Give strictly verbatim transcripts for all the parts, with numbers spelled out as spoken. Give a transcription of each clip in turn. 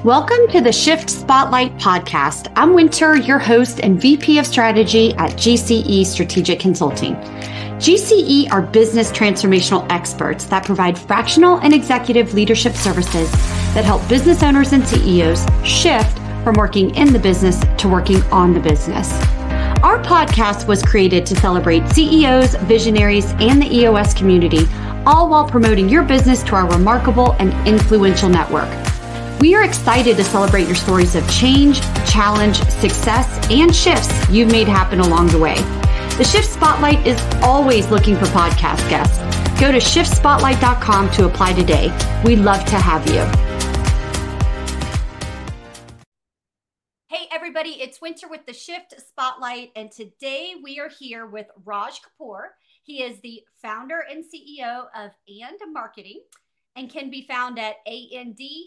Welcome to the Shift Spotlight podcast. I'm Winter, your host and V P of Strategy at G C E Strategic Consulting. G C E are business transformational experts that provide fractional and executive leadership services that help business owners and C E Os shift from working in the business to working on the business. Our podcast was created to celebrate C E Os, visionaries, and the E O S community, all while promoting your business to our remarkable and influential network. We are excited to celebrate your stories of change, challenge, success, and shifts you've made happen along the way. The Shift Spotlight is always looking for podcast guests. Go to shift spotlight dot com to apply today. We'd love to have you. Hey everybody, it's Winter with the Shift Spotlight, and today we are here with Raj Kapoor. He is the founder and C E O of And Marketing and can be found at A N D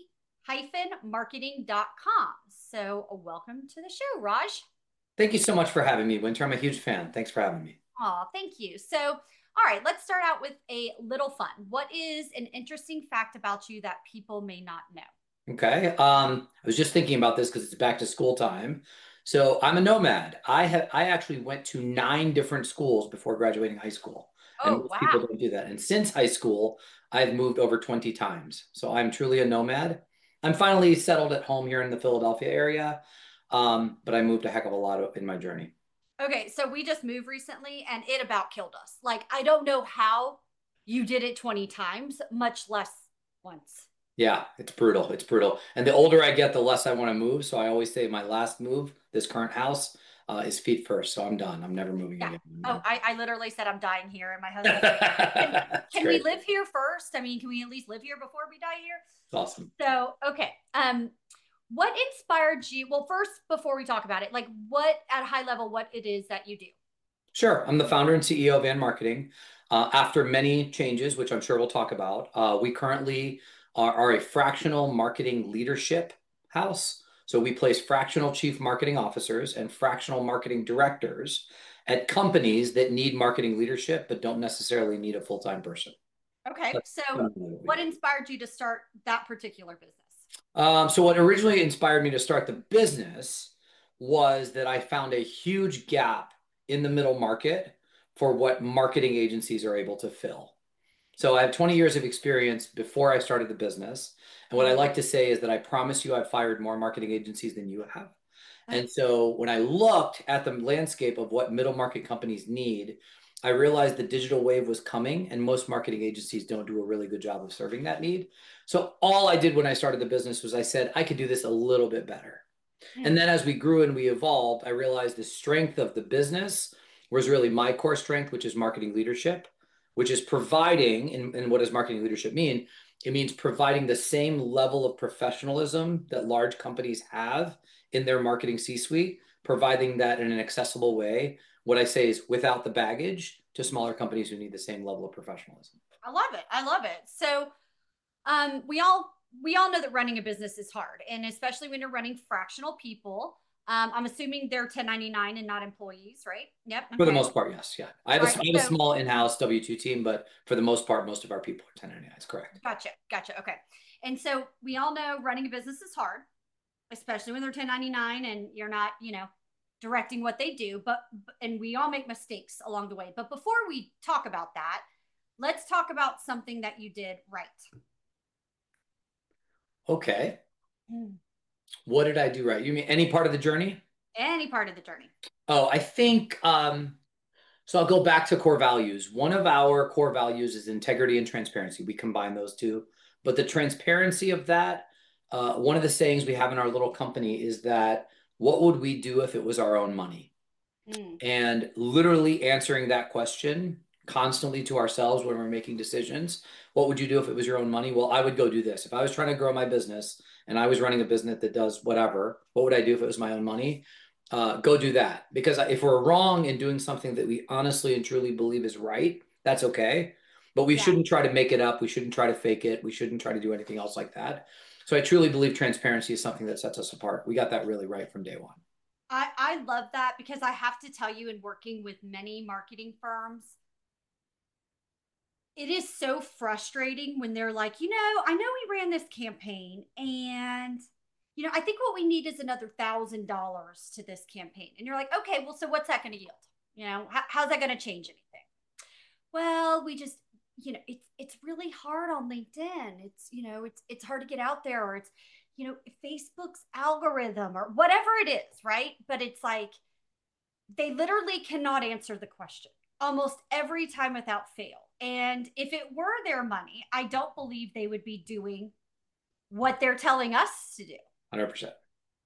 marketing dot com. So welcome to the show, Raj. Thank you so much for having me, Winter. I'm a huge fan. Thanks for having me. Oh, thank you. So, all right, let's start out with a little fun. What is an interesting fact about you that people may not know? Okay. Um, I was just thinking about this because it's back to school time. So I'm a nomad. I have I actually went to nine different schools before graduating high school. Oh, and most wow. people don't do that. And since high school, I've moved over twenty times. So I'm truly a nomad. I'm finally settled at home here in the Philadelphia area, um, but I moved a heck of a lot in my journey. Okay, so we just moved recently, and it about killed us. Like, I don't know how you did it twenty times, much less once. Yeah, it's brutal. It's brutal. And the older I get, the less I want to move. So I always say my last move, this current house, uh, is feet first. So I'm done. I'm never moving yeah. again. Oh, I, I literally said I'm dying here. And my husband said, can, can we live here first? I mean, can we at least live here before we die here? It's awesome. So, okay. Um, what inspired you? Well, first, before we talk about it, like what at a high level, what it is that you do? Sure. I'm the founder and C E O of And Marketing. Uh, after many changes, which I'm sure we'll talk about, uh, we currently are, are a fractional marketing leadership house. So we place fractional chief marketing officers and fractional marketing directors at companies that need marketing leadership, but don't necessarily need a full-time person. Okay. That's so what inspired you to start that particular business? Um, so what originally inspired me to start the business was that I found a huge gap in the middle market for what marketing agencies are able to fill. So I have twenty years of experience before I started the business. And what I like to say is that I promise you I've fired more marketing agencies than you have. And so when I looked at the landscape of what middle market companies need, I realized the digital wave was coming and most marketing agencies don't do a really good job of serving that need. So all I did when I started the business was I said, I could do this a little bit better. Mm. And then as we grew and we evolved, I realized the strength of the business was really my core strength, which is marketing leadership, which is providing, and, and what does marketing leadership mean? It means providing the same level of professionalism that large companies have in their marketing C-suite, providing that in an accessible way. What I say is without the baggage to smaller companies who need the same level of professionalism. I love it. I love it. So um, we all we all know that running a business is hard, and especially when you're running fractional people. Um, I'm assuming they're ten ninety-nine and not employees, right? Yep. Okay. For the most part, yes. Yeah. I have, right, a, I have so, a small in-house W two team, but for the most part, most of our people are ten ninety-nine. That's correct. Gotcha. Gotcha. Okay. And so we all know running a business is hard, especially when they're ten ninety-nine and you're not, you know, directing what they do, but, and we all make mistakes along the way. But before we talk about that, let's talk about something that you did right. Okay. Mm. What did I do right? You mean any part of the journey? Any part of the journey. Oh, I think, um, so I'll go back to core values. One of our core values is integrity and transparency. We combine those two. But the transparency of that, uh, one of the sayings we have in our little company is that, what would we do if it was our own money? Mm. And literally answering that question constantly to ourselves when we're making decisions. What would you do if it was your own money? Well, I would go do this. If I was trying to grow my business and I was running a business that does whatever, what would I do if it was my own money? Uh, go do that. Because if we're wrong in doing something that we honestly and truly believe is right, that's okay. But we yeah. shouldn't try to make it up. We shouldn't try to fake it. We shouldn't try to do anything else like that. So I truly believe transparency is something that sets us apart. We got that really right from day one. I, I love that, because I have to tell you, in working with many marketing firms, it is so frustrating when they're like, you know, I know we ran this campaign and you know, I think what we need is another thousand dollars to this campaign. And you're like, okay, well, so what's that going to yield? You know, how, how's that going to change anything? Well, we just, you know, it's it's really hard on LinkedIn. It's, you know, it's it's hard to get out there, or it's, you know, Facebook's algorithm or whatever it is, right? But it's like they literally cannot answer the question almost every time without fail. And if it were their money, I don't believe they would be doing what they're telling us to do. one hundred percent.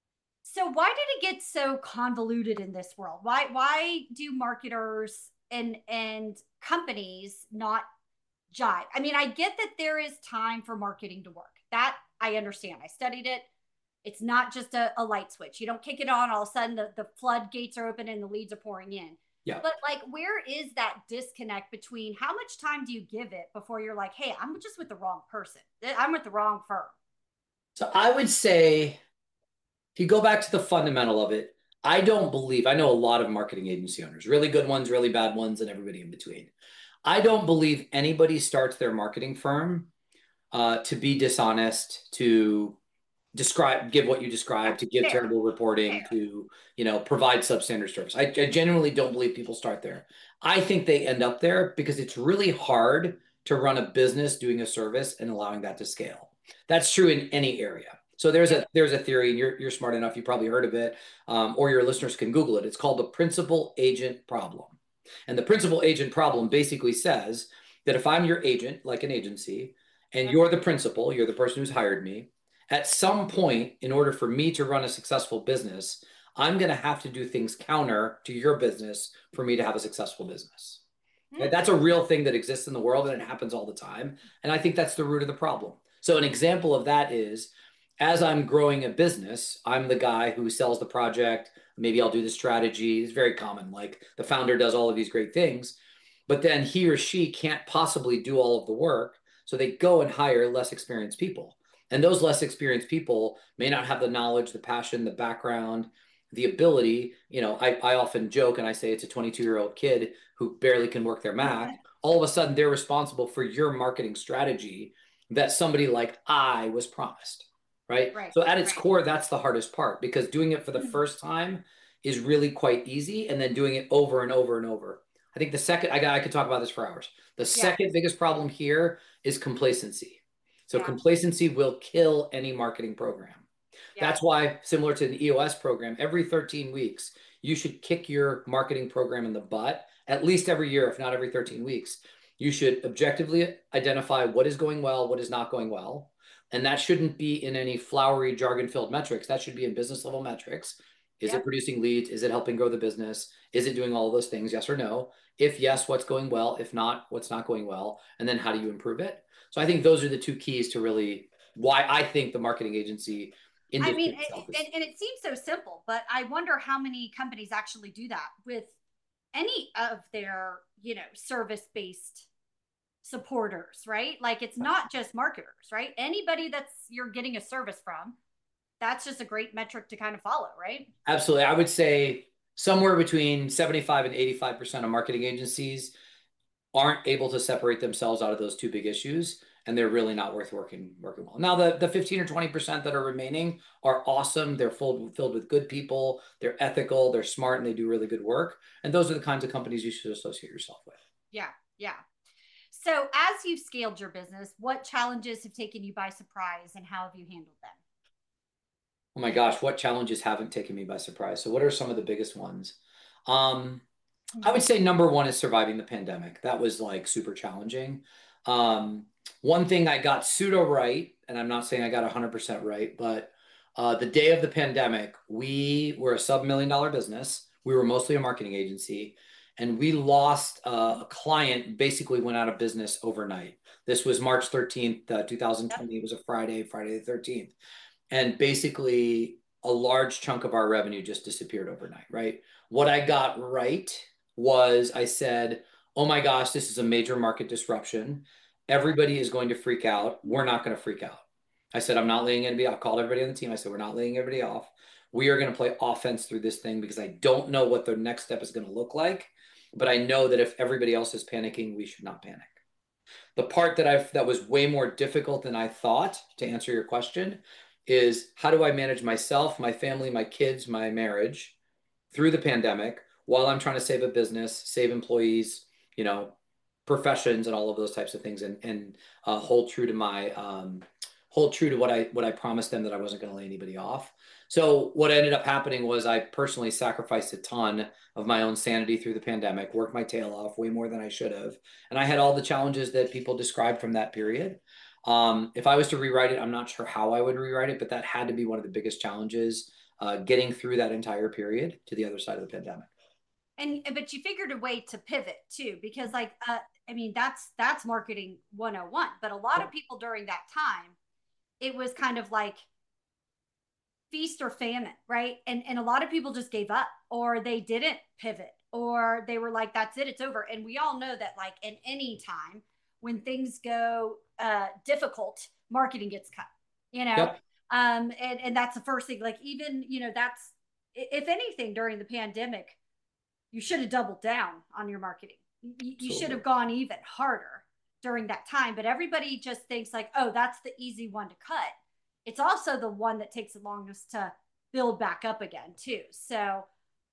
So why did it get so convoluted in this world? Why why do marketers and and companies not jive? I mean, I get that there is time for marketing to work. That I understand. I studied it. It's not just a, a light switch. You don't kick it on, all of a sudden the, the floodgates are open and the leads are pouring in. Yeah. But like, where is that disconnect between how much time do you give it before you're like, hey, I'm just with the wrong person. I'm with the wrong firm. So I would say, if you go back to the fundamental of it, I don't believe, I know a lot of marketing agency owners, really good ones, really bad ones, and everybody in between. I don't believe anybody starts their marketing firm uh, to be dishonest, to describe, give what you describe, to give Fair. terrible reporting, Fair. to, you know, provide substandard service. I, I genuinely don't believe people start there. I think they end up there because it's really hard to run a business doing a service and allowing that to scale. That's true in any area. So there's a there's a theory, and you're you're smart enough, you probably heard of it, um, or your listeners can Google it. It's called the principal agent problem. And the principal agent problem basically says that if I'm your agent, like an agency, and you're the principal, you're the person who's hired me, at some point, in order for me to run a successful business, I'm going to have to do things counter to your business for me to have a successful business. Okay? That's a real thing that exists in the world, and it happens all the time. And I think that's the root of the problem. So an example of that is, as I'm growing a business, I'm the guy who sells the project. Maybe I'll do the strategy. It's very common. Like the founder does all of these great things, but then he or she can't possibly do all of the work. So they go and hire less experienced people. And those less experienced people may not have the knowledge, the passion, the background, the ability. You know, I, I often joke and I say it's a twenty-two-year-old kid who barely can work their Mac. All of a sudden, they're responsible for your marketing strategy that somebody like I was promised. Right? Right. So at its right. core, that's the hardest part, because doing it for the mm-hmm. first time is really quite easy. And then doing it over and over and over. I think the second, I, I could talk about this for hours. The yeah. second biggest problem here is complacency. So yeah. complacency will kill any marketing program. Yeah. That's why, similar to an E O S program, every thirteen weeks, you should kick your marketing program in the butt, at least every year, if not every thirteen weeks. You should objectively identify what is going well, what is not going well. And that shouldn't be in any flowery jargon-filled metrics. That should be in business level metrics. Is yep. it producing leads? Is it helping grow the business? Is it doing all of those things? Yes or no? If yes, what's going well? If not, what's not going well? And then how do you improve it? So I think those are the two keys to really why I think the marketing agency industry. I mean, it, is, and, and it seems so simple, but I wonder how many companies actually do that with any of their, you know, service-based supporters, right? Like it's not just marketers, right? Anybody that's you're getting a service from, that's just a great metric to kind of follow, right? Absolutely. I would say somewhere between seventy-five and eighty-five percent of marketing agencies aren't able to separate themselves out of those two big issues, and they're really not worth working working well. Now, the, the fifteen or twenty percent that are remaining are awesome. They're full, filled with good people. They're ethical. They're smart, and they do really good work. And those are the kinds of companies you should associate yourself with. Yeah, yeah. So as you've scaled your business, what challenges have taken you by surprise and how have you handled them? Oh my gosh, what challenges haven't taken me by surprise? So what are some of the biggest ones? Um, I would say number one is surviving the pandemic. That was like super challenging. Um, one thing I got pseudo right, and I'm not saying I got one hundred percent right, but uh, the day of the pandemic, we were a sub-million dollar business. We were mostly a marketing agency. And we lost uh, a client, basically went out of business overnight. This was March thirteenth, uh, two thousand twenty. It was a Friday, Friday the thirteenth. And basically a large chunk of our revenue just disappeared overnight, right? What I got right was I said, oh my gosh, this is a major market disruption. Everybody is going to freak out. We're not going to freak out. I said, I'm not laying anybody off. I called everybody on the team. I said, we're not laying everybody off. We are going to play offense through this thing because I don't know what the next step is going to look like. But I know that if everybody else is panicking, we should not panic. The part that I've that was way more difficult than I thought, to answer your question, is how do I manage myself, my family, my kids, my marriage through the pandemic while I'm trying to save a business, save employees, you know, professions and all of those types of things, and and uh, hold true to my um, hold true to what I what I promised them, that I wasn't going to lay anybody off. So what ended up happening was I personally sacrificed a ton of my own sanity through the pandemic, worked my tail off way more than I should have, and I had all the challenges that people described from that period. Um, if I was to rewrite it, I'm not sure how I would rewrite it, but that had to be one of the biggest challenges, uh, getting through that entire period to the other side of the pandemic. And but you figured a way to pivot too, because like uh, I mean that's that's marketing one oh one. But a lot of people during that time, it was kind of like feast or famine, right? And and a lot of people just gave up, or they didn't pivot, or they were like, that's it, it's over. And we all know that like in any time when things go uh difficult, marketing gets cut, you know. Yep. Um and and that's the first thing. Like even, you know, that's if anything during the pandemic, you should have doubled down on your marketing. You, you should have gone even harder during that time. But everybody just thinks like, oh, that's the easy one to cut. It's also the one that takes the longest to build back up again too. So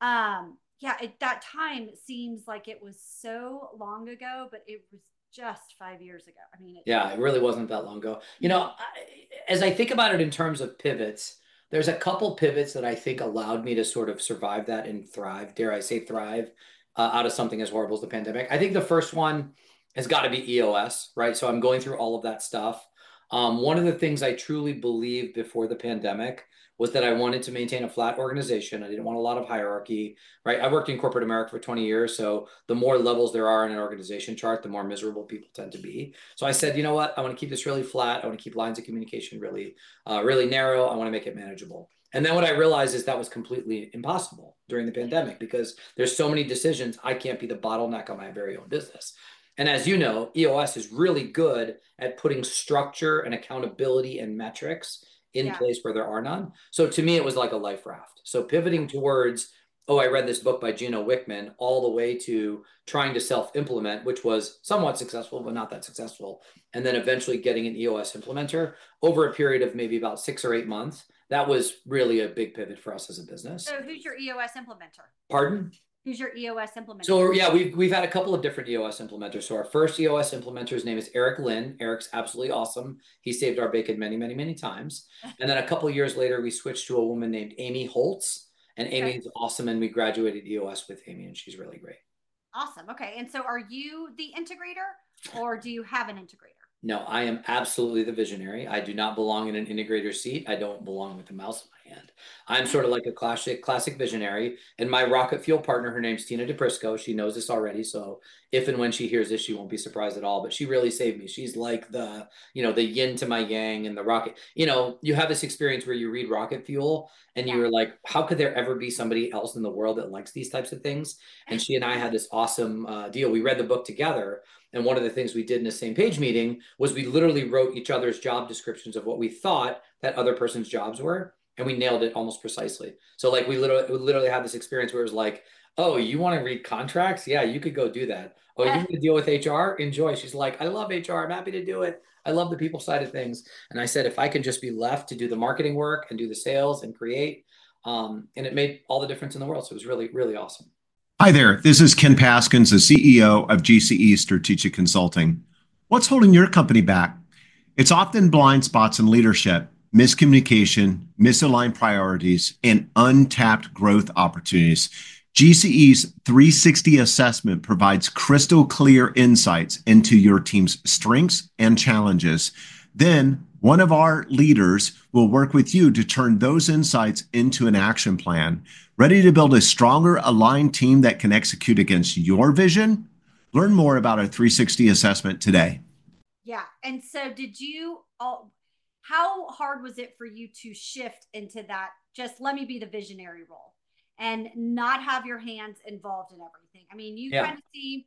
um yeah, at that time seems like it was so long ago, but it was just five years ago. I mean, it, Yeah, it really wasn't that long ago. You know, I, as I think about it in terms of pivots, there's a couple pivots that I think allowed me to sort of survive that and thrive, dare I say thrive, uh, out of something as horrible as the pandemic. I think the first one has got to be E O S, right? So I'm going through all of that stuff. Um, one of the things I truly believed before the pandemic was that I wanted to maintain a flat organization. I didn't want a lot of hierarchy, right? I worked in corporate America for twenty years. So the more levels there are in an organization chart, the more miserable people tend to be. So I said, you know what? I want to keep this really flat. I want to keep lines of communication really, uh, really narrow. I want to make it manageable. And then what I realized is that was completely impossible during the pandemic because there's so many decisions. I can't be the bottleneck on my very own business. And as you know, E O S is really good at putting structure and accountability and metrics in yeah. place where there are none. So to me, it was like a life raft. So pivoting towards, oh, I read this book by Gino Wickman, all the way to trying to self-implement, which was somewhat successful, but not that successful. And then eventually getting an E O S implementer over a period of maybe about six or eight months. That was really a big pivot for us as a business. So who's your E O S implementer? Pardon? Who's your E O S implementer? So yeah, we've we've had a couple of different E O S implementers. So our first E O S implementer's name is Eric Lynn. Eric's absolutely awesome. He saved our bacon many, many, many times. And then a couple of years later, we switched to a woman named Amy Holtz. And Amy okay. is awesome. And we graduated E O S with Amy, and she's really great. Awesome. Okay. And so are you the integrator, or do you have an integrator? No, I am absolutely the visionary. I do not belong in an integrator seat. I don't belong with a mouse in my hand. I'm sort of like a classic classic visionary. And my rocket fuel partner, her name's Tina DePrisco. She knows this already. So if and when she hears this, she won't be surprised at all. But she really saved me. She's like the, you know, the yin to my yang and the rocket. You know, you have this experience where you read Rocket Fuel and yeah. you're like, how could there ever be somebody else in the world that likes these types of things? And she and I had this awesome uh, deal. We read the book together. And one of the things we did in a same page meeting was we literally wrote each other's job descriptions of what we thought that other person's jobs were. And we nailed it almost precisely. So like we literally, we literally had this experience where it was like, oh, you want to read contracts? Yeah, you could go do that. Oh, you want to deal with H R? Enjoy. She's like, I love H R. I'm happy to do it. I love the people side of things. And I said, if I can just be left to do the marketing work and do the sales and create, um, and it made all the difference in the world. So it was really, really awesome. Hi there, this is Ken Paskins, the C E O of G C E Strategic Consulting. What's holding your company back? It's often blind spots in leadership, miscommunication, misaligned priorities, and untapped growth opportunities. G C E's three sixty assessment provides crystal clear insights into your team's strengths and challenges. Then, one of our leaders will work with you to turn those insights into an action plan. Ready to build a stronger, aligned team that can execute against your vision? Learn more about our three sixty assessment today. Yeah. And so did you, all, how hard was it for you to shift into that, just let me be the visionary role and not have your hands involved in everything? I mean, you yeah. kind of see,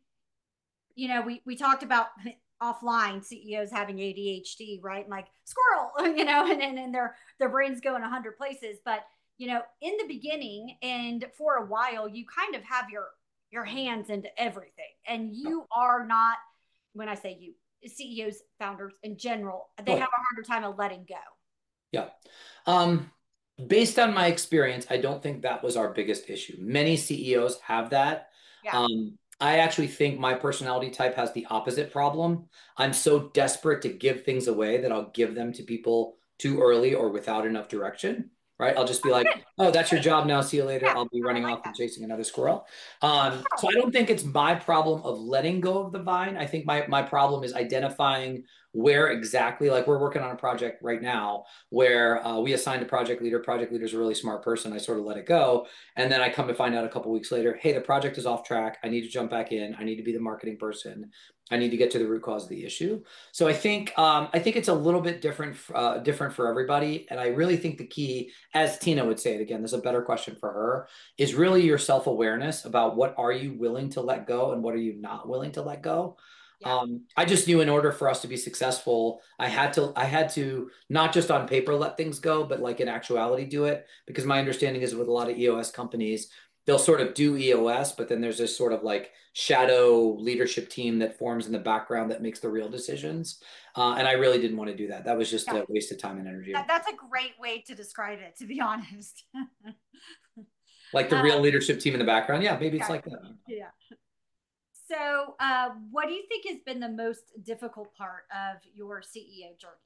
you know, we, we talked about offline C E Os having A D H D, right? And like squirrel, you know, and, and, and their, their brains go in a hundred places. But, you know, in the beginning and for a while, you kind of have your, your hands into everything. And you are not, when I say you, C E Os, founders in general, they have a harder time of letting go. Yeah. Um, based on my experience, I don't think that was our biggest issue. Many C E Os have that. Yeah. Um, I actually think my personality type has the opposite problem. I'm so desperate to give things away that I'll give them to people too early or without enough direction, right? I'll just be like, oh, that's your job now. See you later. Yeah, I'll be I running like off and that. chasing another squirrel. Um, so I don't think it's my problem of letting go of the vine. I think my, my problem is identifying where exactly, like we're working on a project right now where uh, we assigned a project leader. Project leader's a really smart person. I sort of let it go. And then I come to find out a couple weeks later, hey, the project is off track. I need to jump back in. I need to be the marketing person. I need to get to the root cause of the issue. So I think um, I think it's a little bit different uh, different for everybody. And I really think the key, as Tina would say it again, this is a better question for her, is really your self-awareness about what are you willing to let go and what are you not willing to let go. Yeah. Um, I just knew in order for us to be successful, I had to I had to not just on paper let things go, but like in actuality do it. Because my understanding is with a lot of E O S companies, they'll sort of do E O S, but then there's this sort of like shadow leadership team that forms in the background that makes the real decisions. Uh, and I really didn't want to do that. That was just Yeah. a waste of time and energy. That, that's a great way to describe it, to be honest. Like the real Um, leadership team in the background. Yeah, maybe it's yeah. like that. Yeah. So, uh, what do you think has been the most difficult part of your C E O journey?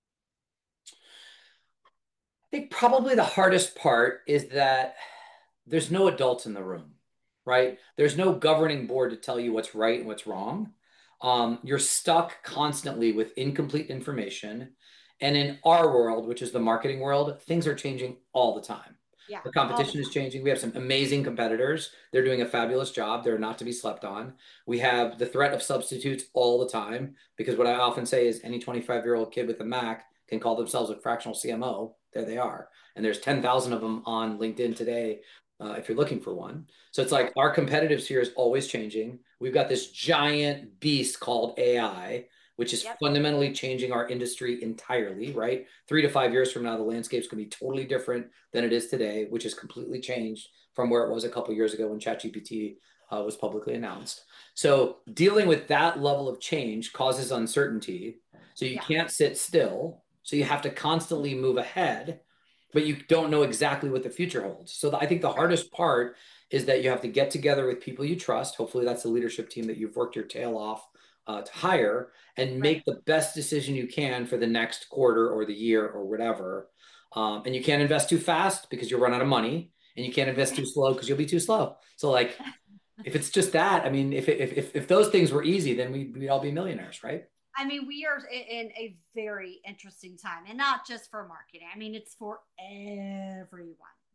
I think probably the hardest part is that there's no adults in the room, right? There's no governing board to tell you what's right and what's wrong. Um, you're stuck constantly with incomplete information. And in our world, which is the marketing world, things are changing all the time. Yeah, The all the competition is time. changing. We have some amazing competitors. They're doing a fabulous job. They're not to be slept on. We have the threat of substitutes all the time because what I often say is any twenty-five year old kid with a Mac can call themselves a fractional C M O. There they are. And there's ten thousand of them on LinkedIn today uh, if you're looking for one. So it's like our competitive sphere is always changing. We've got this giant beast called A I, which is Yep. fundamentally changing our industry entirely, right? Three to five years from now, the landscape's going to be totally different than it is today, which has completely changed from where it was a couple of years ago when ChatGPT uh, was publicly announced. So dealing with that level of change causes uncertainty. So you Yeah. can't sit still. So you have to constantly move ahead, but you don't know exactly what the future holds. So I think the hardest part is that you have to get together with people you trust. Hopefully that's the leadership team that you've worked your tail off uh, to hire and make Right. the best decision you can for the next quarter or the year or whatever. Um, and you can't invest too fast because you'll run out of money, and you can't invest too slow because you'll be too slow. So like, if it's just that, I mean, if, if, if, if those things were easy, then we'd, we'd all be millionaires, right? I mean, we are in a very interesting time, and not just for marketing. I mean, it's for everyone.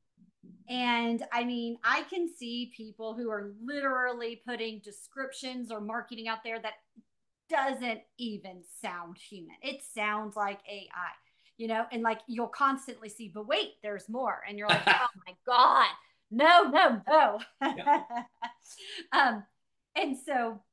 And I mean, I can see people who are literally putting descriptions or marketing out there that doesn't even sound human. It sounds like A I, you know, and like you'll constantly see, but wait, there's more. And you're like, oh my God, no, no, no. Yeah. um, and so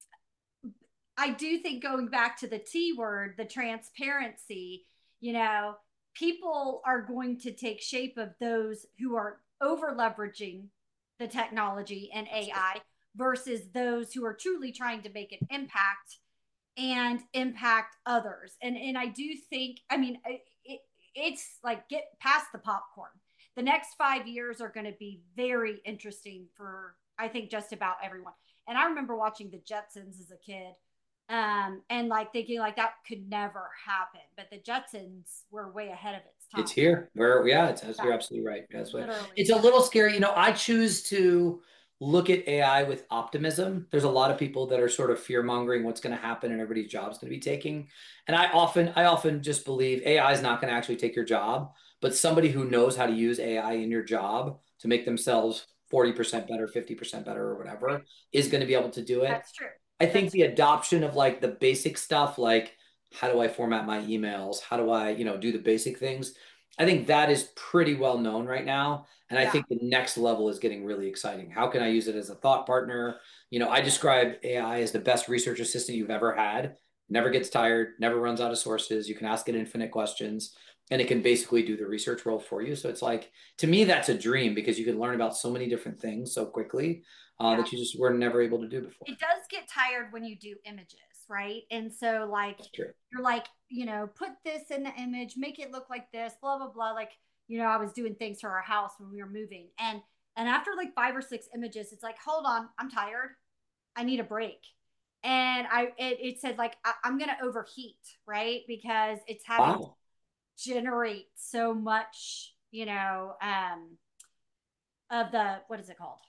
I do think going back to the T word, the transparency, you know, people are going to take shape of those who are over leveraging the technology and A I versus those who are truly trying to make an impact and impact others. And and I do think, I mean, it, it's like get past the popcorn. The next five years are going to be very interesting for, I think, just about everyone. And I remember watching the Jetsons as a kid, um, and like thinking like that could never happen. But the Jetsons were way ahead of its time. It's here. Where yeah, it's, you're absolutely right. That's what, Literally. It's a little scary. You know, I choose to look at A I with optimism. There's a lot of people that are sort of fear mongering what's going to happen and everybody's job's going to be taking. And I often, I often just believe A I is not going to actually take your job, but somebody who knows how to use A I in your job to make themselves forty percent better, fifty percent better, or whatever, is going to be able to do it. That's true. I think That's the true. adoption of like the basic stuff, like how do I format my emails? How do I, you know, do the basic things? I think that is pretty well known right now. And yeah. I think the next level is getting really exciting. How can I use it as a thought partner? You know, I describe A I as the best research assistant you've ever had. Never gets tired, never runs out of sources. You can ask it infinite questions and it can basically do the research role for you. So it's like, to me, that's a dream because you can learn about so many different things so quickly uh, yeah. that you just were never able to do before. It does get tired when you do images, right? And so like you're like, you know, put this in the image, make it look like this, blah, blah, blah. Like, you know, I was doing things for our house when we were moving. And and after like five or six images, it's like, hold on, I'm tired. I need a break. And I it, it said like I, I'm gonna overheat, right? Because it's having Wow. to generate so much, you know, um of the what is it called?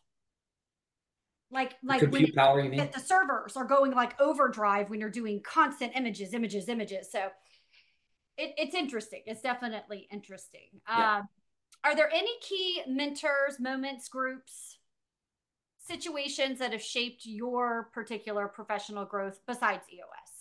Like like when Compute power, you it, mean? the servers are going like overdrive when you're doing constant images, images, images. So it, it's interesting. It's definitely interesting. Yeah. Um, are there any key mentors, moments, groups, situations that have shaped your particular professional growth besides E O S?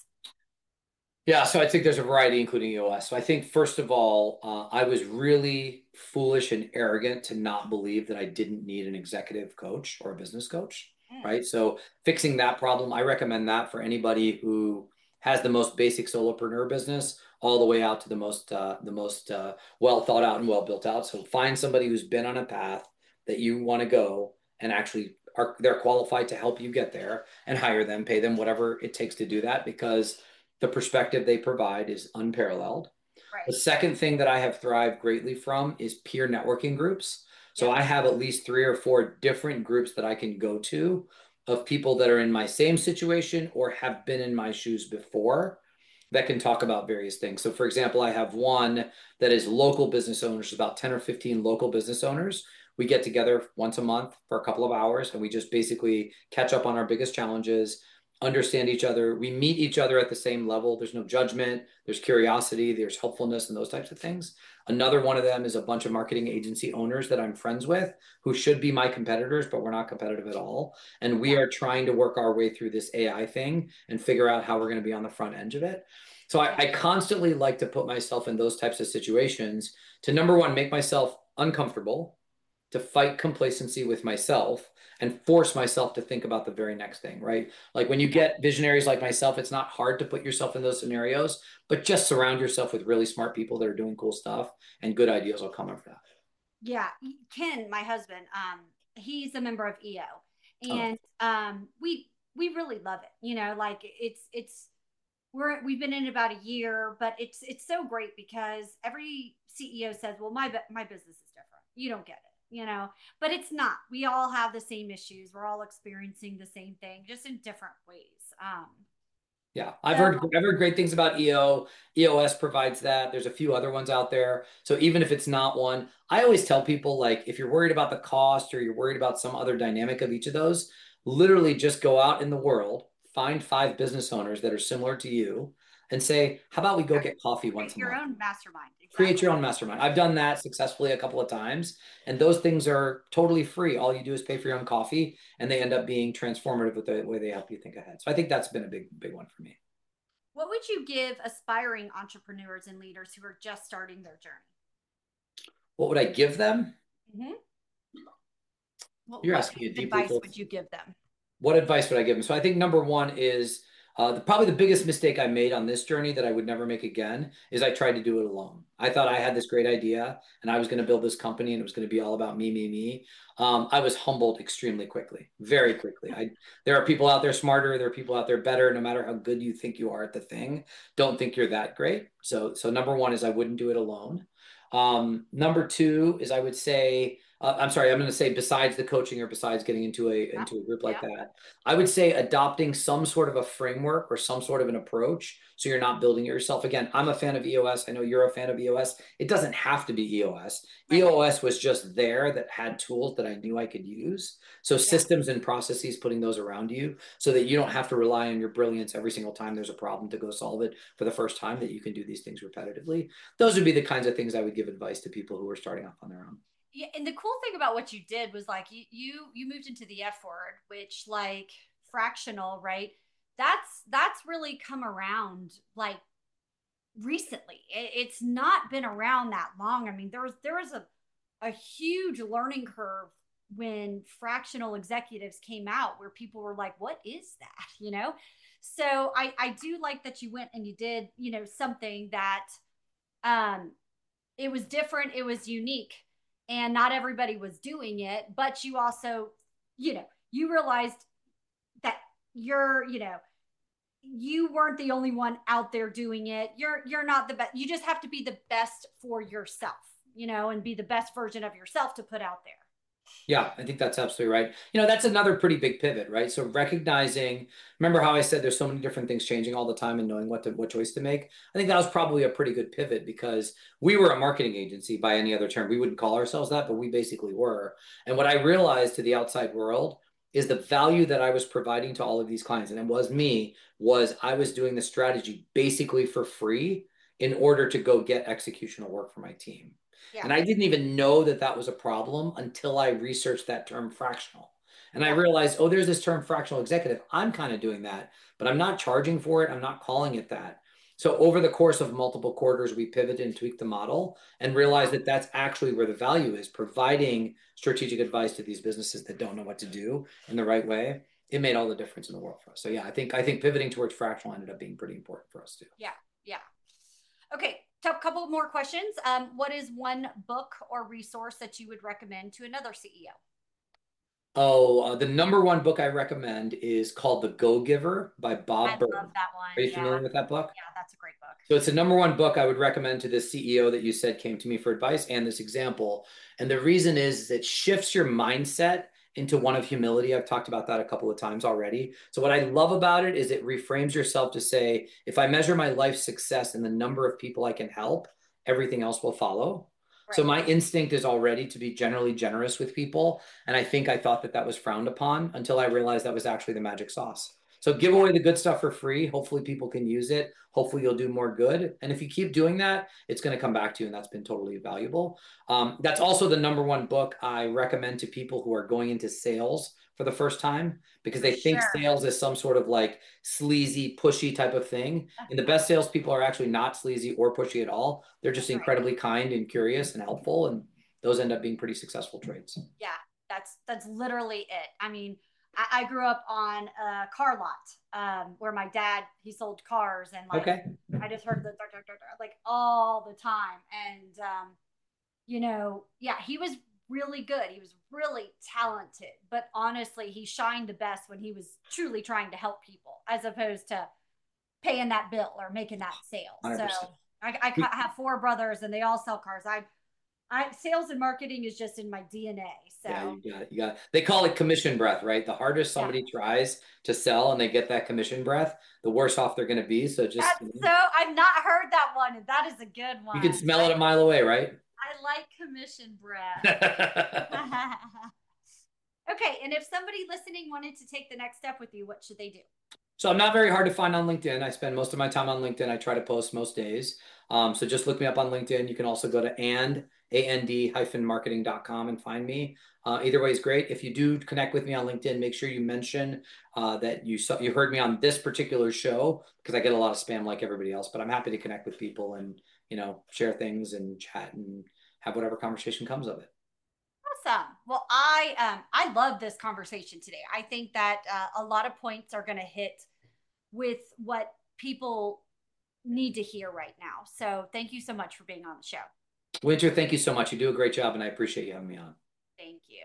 Yeah, so I think there's a variety, including E O S. So I think, first of all, uh, I was really foolish and arrogant to not believe that I didn't need an executive coach or a business coach, Mm. right? So fixing that problem, I recommend that for anybody who has the most basic solopreneur business, all the way out to the most uh, the most uh, well thought out and well built out. So find somebody who's been on a path that you want to go and actually are they're qualified to help you get there, and hire them, pay them whatever it takes to do that, because the perspective they provide is unparalleled. Right. The second thing that I have thrived greatly from is peer networking groups. So Yep. I have at least three or four different groups that I can go to of people that are in my same situation or have been in my shoes before that can talk about various things. So, for example, I have one that is local business owners, about ten or fifteen local business owners. We get together once a month for a couple of hours and we just basically catch up on our biggest challenges, understand each other. We meet each other at the same level. There's no judgment, there's curiosity, there's helpfulness, and those types of things. Another one of them is a bunch of marketing agency owners that I'm friends with who should be my competitors, but we're not competitive at all. And we Yeah. are trying to work our way through this A I thing and figure out how we're going to be on the front end of it. So I, I constantly like to put myself in those types of situations to, number one, make myself uncomfortable, to fight complacency with myself and force myself to think about the very next thing, right? Like when you get visionaries like myself, it's not hard to put yourself in those scenarios, but just surround yourself with really smart people that are doing cool stuff, and good ideas will come of that. Yeah. Ken, my husband, um, he's a member of E O, Oh. and um, we we really love it. You know, like it's it's we're we've been in about a year, but it's it's so great because every C E O says, "Well, my my business is different. You don't get it." You know, but it's not. We all have the same issues. We're all experiencing the same thing, just in different ways. Um, Yeah, I've so, heard I've heard great things about E O. E O S provides that. There's a few other ones out there. So even if it's not one, I always tell people, like, if you're worried about the cost or you're worried about some other dynamic of each of those, literally just go out in the world, find five business owners that are similar to you, and say, how about we go get coffee once a your month? own mastermind. Exactly. Create your own mastermind. I've done that successfully a couple of times, and those things are totally free. All you do is pay for your own coffee, and they end up being transformative with the way they help you think ahead. So I think that's been a big, big one for me. What would you give aspiring entrepreneurs and leaders who are just starting their journey? What would I give them? Mm-hmm. What, You're what asking me a deeply advice philosophical- would you give them? What advice would I give them? So I think number one is uh, the, probably the biggest mistake I made on this journey that I would never make again is I tried to do it alone. I thought I had this great idea and I was going to build this company and it was going to be all about me, me, me. Um, I was humbled extremely quickly, very quickly. I, there are people out there smarter. There are people out there better. No matter how good you think you are at the thing, don't think you're that great. So, so number one is I wouldn't do it alone. Um, number two is I would say, uh, I'm sorry, I'm going to say besides the coaching or besides getting into a Yeah. into a group like Yeah. that, I would say adopting some sort of a framework or some sort of an approach so you're not building it yourself. Again, I'm a fan of E O S. I know you're a fan of E O S. It doesn't have to be E O S. Right. E O S was just there that had tools that I knew I could use. So Yeah. systems and processes, putting those around you so that you don't have to rely on your brilliance every single time there's a problem to go solve it for the first time, that you can do these things repetitively. Those would be the kinds of things I would give advice to people who are starting off on their own. Yeah, and the cool thing about what you did was like you you you moved into the F word, which like fractional, right? That's that's really come around like recently. It, it's not been around that long. I mean, there was there was a a huge learning curve when fractional executives came out, where people were like, "What is that?" You know. So I I do like that you went and you did, you know, something that um it was different, it was unique, and not everybody was doing it, but you also, you know, you realized that you're, you know, you weren't the only one out there doing it. You're, you're not the best. You just have to be the best for yourself, you know, and be the best version of yourself to put out there. Yeah, I think that's absolutely right. You know, that's another pretty big pivot, right? So recognizing, remember how I said there's so many different things changing all the time and knowing what to, what choice to make? I think that was probably a pretty good pivot because we were a marketing agency by any other term. We wouldn't call ourselves that, but we basically were. And what I realized to the outside world is the value that I was providing to all of these clients, and it was me, was I was doing the strategy basically for free in order to go get executional work for my team. Yeah. And I didn't even know that that was a problem until I researched that term fractional. And I realized, oh, there's this term fractional executive. I'm kind of doing that, but I'm not charging for it. I'm not calling it that. So over the course of multiple quarters, we pivoted and tweaked the model and realized that that's actually where the value is, providing strategic advice to these businesses that don't know what to do in the right way. It made all the difference in the world for us. So yeah, I think I think pivoting towards fractional ended up being pretty important for us too. Yeah, yeah. Okay. So a couple more questions. Um, what is one book or resource that you would recommend to another C E O? Oh, uh, the number one book I recommend is called The Go-Giver by Bob I Burton. love that one. Are you yeah. familiar with that book? Yeah, that's a great book. So it's the number one book I would recommend to this C E O that you said came to me for advice and this example. And the reason is it shifts your mindset into one of humility. I've talked about that a couple of times already. So what I love about it is it reframes yourself to say, if I measure my life success in the number of people I can help, everything else will follow. Right. So my instinct is already to be generally generous with people. And I think I thought that that was frowned upon until I realized that was actually the magic sauce. So give away the good stuff for free. Hopefully people can use it. Hopefully you'll do more good. And if you keep doing that, it's going to come back to you. And that's been totally valuable. Um, that's also the number one book I recommend to people who are going into sales for the first time, because they think sure. sales is some sort of like sleazy, pushy type of thing. And the best salespeople are actually not sleazy or pushy at all. They're just that's incredibly right. kind and curious and helpful. And those end up being pretty successful traits. Yeah, that's, that's literally it. I mean, I grew up on a car lot um, where my dad, he sold cars, and like, okay. I just heard the like all the time. And, um, you know, yeah, he was really good. He was really talented, but honestly, he shined the best when he was truly trying to help people as opposed to paying that bill or making that sale. one hundred percent. So I, I have four brothers and they all sell cars. I I, sales and marketing is just in my D N A. So yeah, you got it. You got it. They call it commission breath, right? The harder somebody yeah. tries to sell and they get that commission breath, the worse off they're going to be. So just That's you know, so I've not heard that one, and that is a good one. You can smell it a mile away, right? I like commission breath. Okay, and if somebody listening wanted to take the next step with you, what should they do? So I'm not very hard to find on LinkedIn. I spend most of my time on LinkedIn. I try to post most days. Um, so just look me up on LinkedIn. You can also go to and and hyphen marketing dot com and find me. Uh, either way is great. If you do connect with me on LinkedIn, make sure you mention uh, that you saw, you heard me on this particular show, because I get a lot of spam like everybody else, but I'm happy to connect with people and, you know, share things and chat and have whatever conversation comes of it. Awesome. Well, I, um, I love this conversation today. I think that uh, a lot of points are going to hit with what people need to hear right now. So thank you so much for being on the show. Winter, thank you so much. You do a great job, and I appreciate you having me on. Thank you.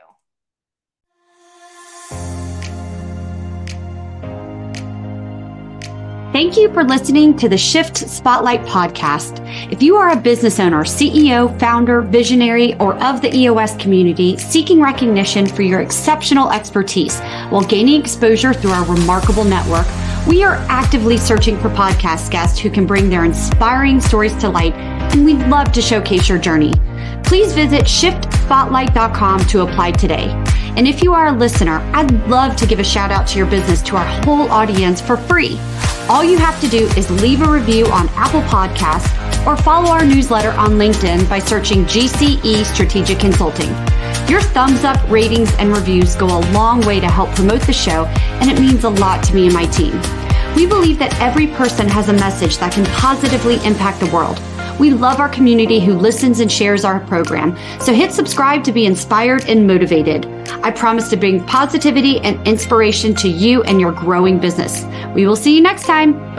Thank you for listening to the Shift Spotlight podcast. If you are a business owner, C E O, founder, visionary, or of the E O S community seeking recognition for your exceptional expertise while gaining exposure through our remarkable network, we are actively searching for podcast guests who can bring their inspiring stories to light, and we'd love to showcase your journey. Please visit shift spotlight dot com to apply today. And if you are a listener, I'd love to give a shout out to your business to our whole audience for free. All you have to do is leave a review on Apple Podcasts or follow our newsletter on LinkedIn by searching G C E Strategic Consulting. Your thumbs up, ratings, and reviews go a long way to help promote the show, and it means a lot to me and my team. We believe that every person has a message that can positively impact the world. We love our community who listens and shares our program, so hit subscribe to be inspired and motivated. I promise to bring positivity and inspiration to you and your growing business. We will see you next time.